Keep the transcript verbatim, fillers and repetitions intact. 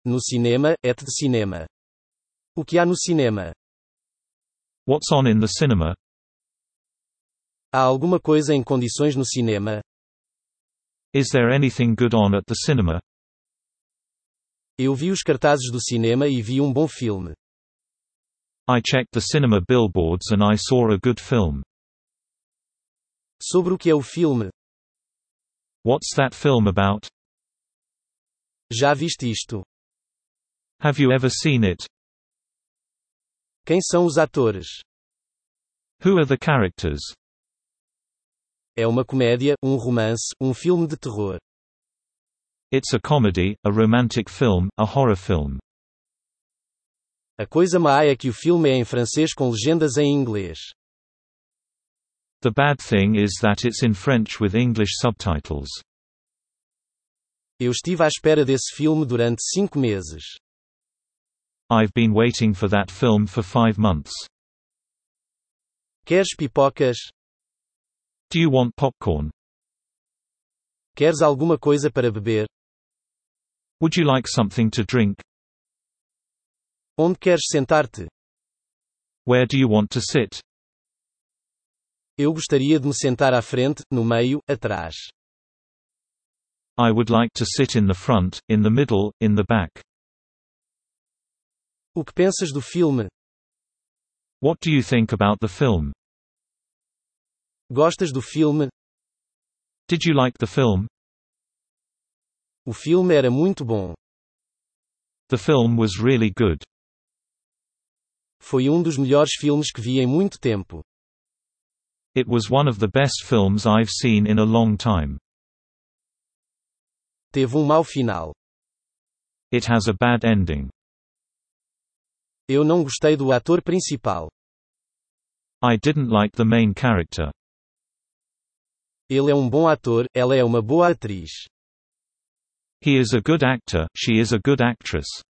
No cinema, et de cinema. O que há no cinema? What's on in the cinema? Há alguma coisa em condições no cinema? Is there anything good on at the cinema? Eu vi os cartazes do cinema e vi um bom filme. I checked the cinema billboards and I saw a good film. Sobre o que é o filme? What's that film about? Já viste isto? Have you ever seen it? Quem são os atores? Who are the characters? É uma comédia, um romance, um filme de terror. It's a comedy, a romantic film, a horror film. A coisa má é que o filme é em francês com legendas em inglês. The bad thing is that it's in French with English subtitles. Eu estive à espera desse filme durante cinco meses. I've been waiting for that film for five months. Queres pipocas? Do you want popcorn? Queres alguma coisa para beber? Would you like something to drink? Onde queres sentar-te? Where do you want to sit? Eu gostaria de me sentar à frente, no meio, atrás. I would like to sit in the front, in the middle, in the back. O que pensas do filme? What do you think about the film? Gostas do filme? Did you like the film? O filme era muito bom. The film was really good. Foi um dos melhores filmes que vi em muito tempo. It was one of the best films I've seen in a long time. Teve um mau final. It has a bad ending. Eu não gostei do ator principal. I didn't like the main character. Ele é um bom ator, ela é uma boa atriz. He is a good actor, she is a good actress.